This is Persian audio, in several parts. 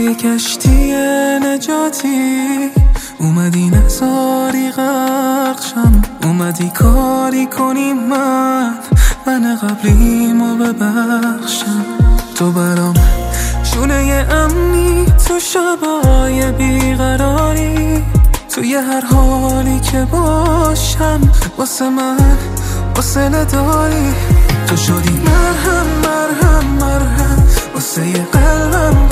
یه کشتی نجاتی، اومدی نزاری غرق شم، اومدی کاری کنی من قبلیمو ببخشم. تو برام شونه امنی تو شبای بیقراری، توی هر حالی که باشم واسه من فاصله داری. تو شدی مرهم واسه قلبم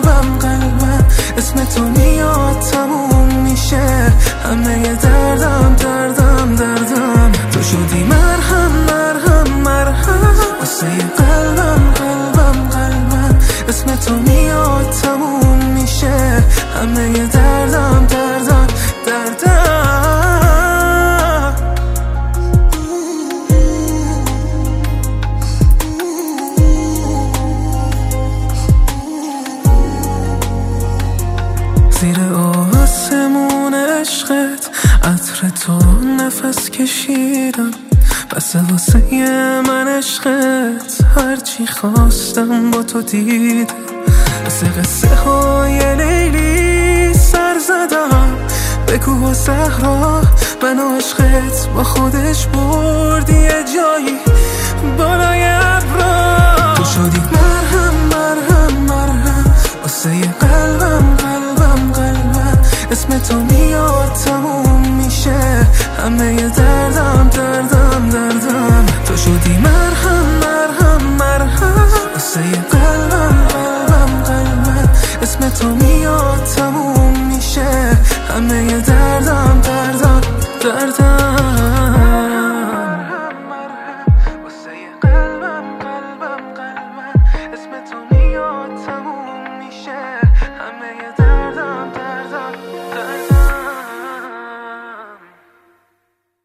اسم تو میاد تموم میشه همه دردم. تو شدی مرهم واسه قلبم اسم تو میاد تموم میشه همه دردم. زیر آسمون عشقت عطر تو نفس کشیدم، بس واسه من عشقت هرچی خواستم با تو دیدم. مثل قصه های لیلی سر زدم به کوه و صحرا، من و عشقت با خودش بردی یه جایی بالای ابرا. تو شدی مرهم واسه قلبم اسم تو میاد تموم میشه همه دردم. تو شدی مرهم واسه قلبم اسم تو میاد تموم میشه همه دردم.